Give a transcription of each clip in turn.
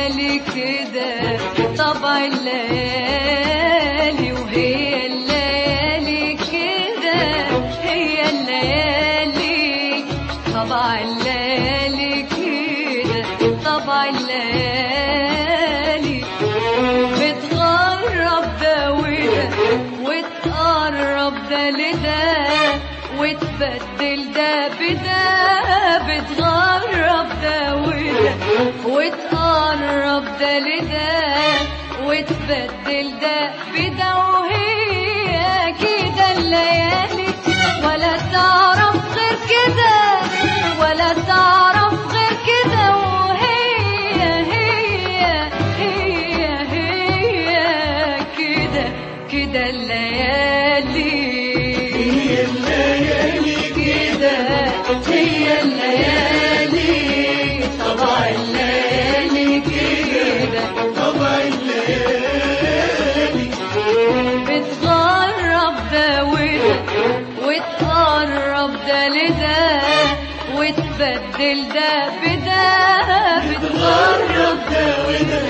الليالي كده طبع الليالي، وهي الليالي كده هي الليالي طبع الليالي كده طبع الليالي. بتغرب ده وده وتقرب ده لده وتبدل ده بده، بتغرب ده وده وتقرب ده لده وتبدل ده بده، وهي كده الليالي ولا تعرف غير كده ولا تعرف غير كده، وهي هي هي هي كده كده الليالي هي الليالي كده هي الليالي طبع الليالي كده طبع الليالي. بتغرب ده وده وتقرب ده لده وتبدل ده بده، بتغرب ده وده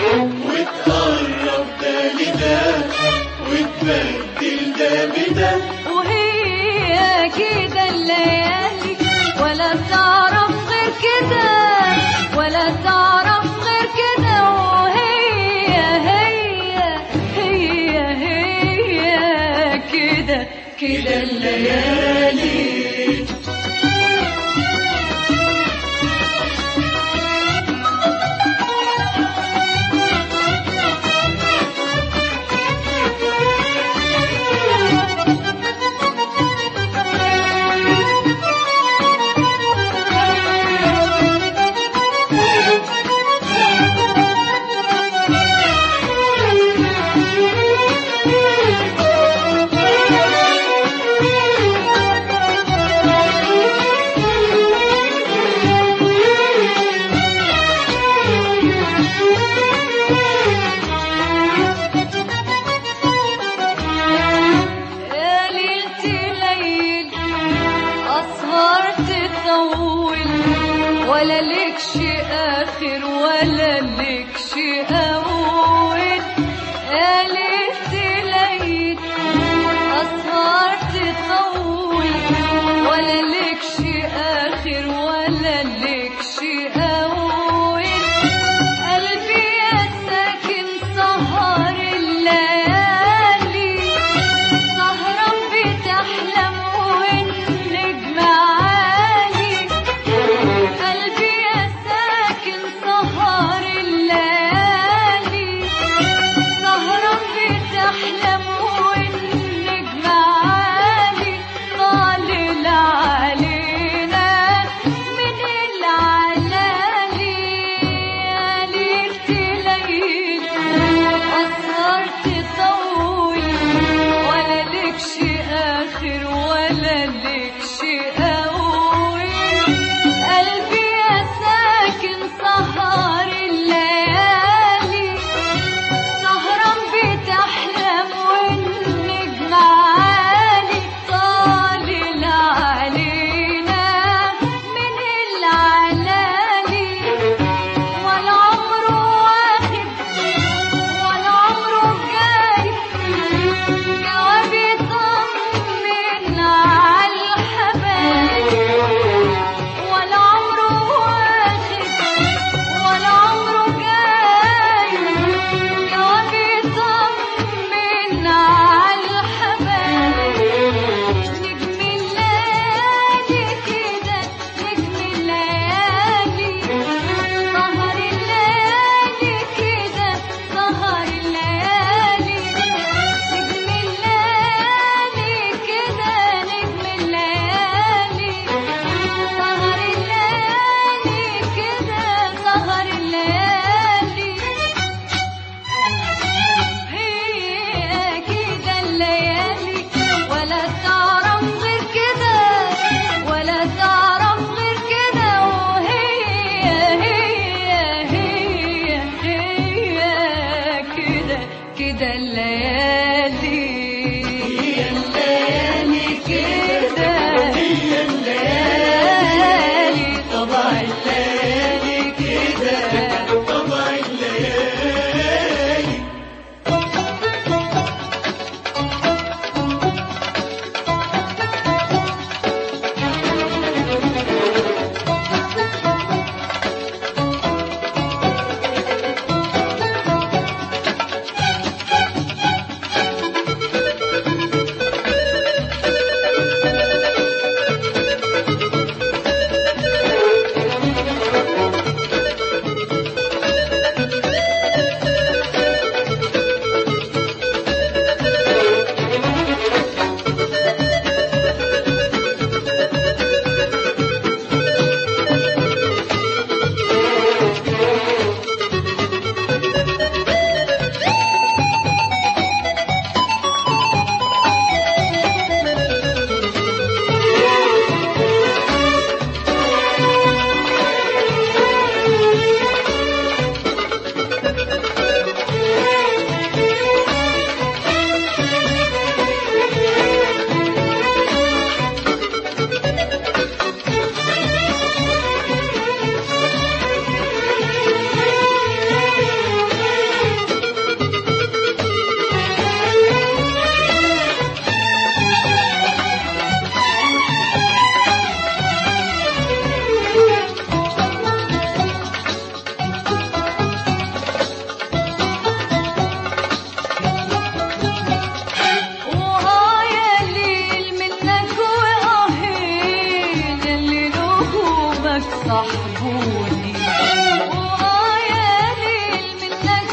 وتقرب ده لده وتبدل ده بده، وهي كده الليالي ولا تعرف غير كده ولا تعرف غير كده، وهي هي هي هي كده كده الليالي. ولا لكش آخر ولا لكش أول، قالت ليت أسهر تطول ولا لكش آخر ولا لكش أول، قلبي يا ساكن سهر الليالي سهران بتحلم والنجم عالي، قلبي يا ساكن سهر الليالي سهران بتحلم والنجم عالي، طالع علينا من العلالي، قالت ليل أسهر تطول ولا لكش آخر ولا لكش أول، قلبي يا ساكن سهر الليالي سهران بتحلم والنجم عالي، طالع علينا من العلالي، ولا عمره واخد ولا عمره جاي جواب يطمن على الحبايب، ولا عمره واخد ولا عمره جاي جواب يطمن على الحبايب، نجم الليالي كده نجم الليالي سهر الليالي كده سهر الليالي، نجم الليالي كده نجم الليالي سهر الليالي كده سهر الليالي، هي كده الليالي ولا تعرف غير كده ولا تعرف غير كده، وهي هي هي هي كده كده الليالي هي الليالي كده هي الليالي الليالي طبع الليالي كده طبع الليالي. صحبوني ويا ليل منك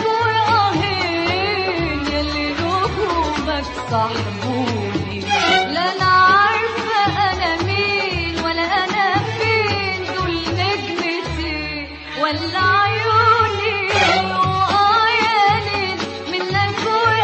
وآهين يلي نجومك صحبوني. لا أنا عارفة أنا مين ولا أنا فين، دول نجمتي ولا عيوني. ويا ليل منك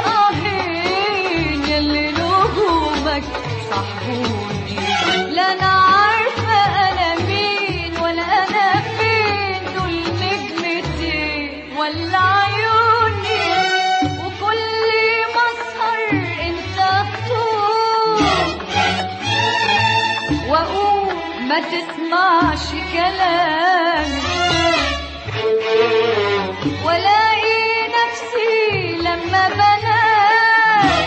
وآهين يلي نجومك صحبوني. لا أنا عارفة أنا مين ولا أنا فين، دول نجمتي ولا عيوني. وكل ما أسهر أنت تطول وأقوم ما تسمعش كلامي، ولاقي نفسي لما بنام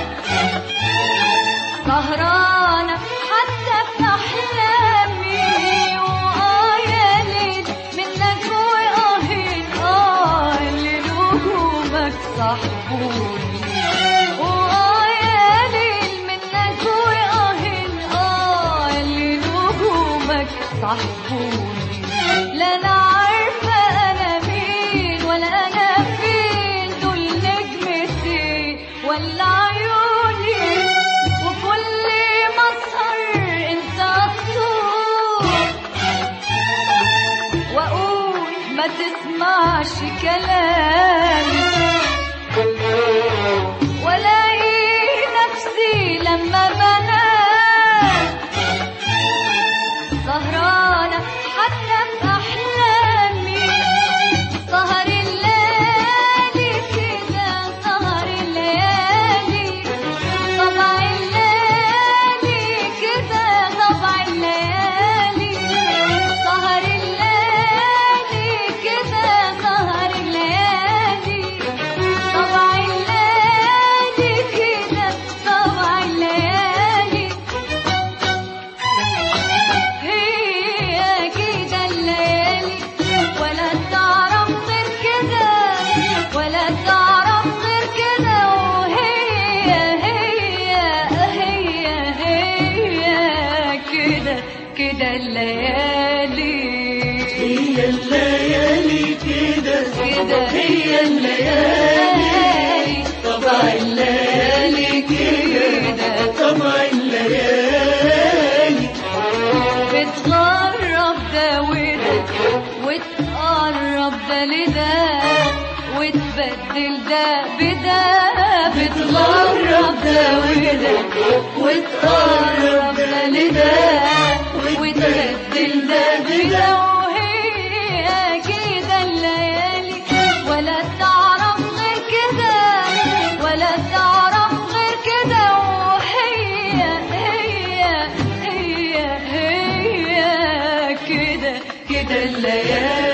سهرانة حتى في أحلامي. ويا ليل منك وآهين اللي نجومك صحبوني. ويا ليل منك وآهين اللي نجومك صحبوني. لا أنا عارفة أنا مين ولا أنا فين، دول نجمتي ولا عيوني. وكل ما أسهر أنت تطول وأقول ما تسمعش كلامي، ولاقي نفسي لما بنام سهرانة حتى في أحلامي. سهر الليالي كده سهر الليالي، طبع الليالي كده طبع الليالي. سهر الليالي كده سهر الليالي، طبع الليالي كده طبع الليالي. هي كده الليالي ولا تعرف غير كده ولا تعرف غير كده. وهي كده كده الليالي، هي الليالي كده كده هي الليالي، طبع الليالي كده طبع الليالي. بتغرب ده وده وتقرب ده لده وتبدل ده بده. بتغرب ده وده وتقرب ده لده وتبدل ده بده. وهي كده الليالي ولا تعرف غير كده ولا تعرف غير كده. وهي كده كده الليالي.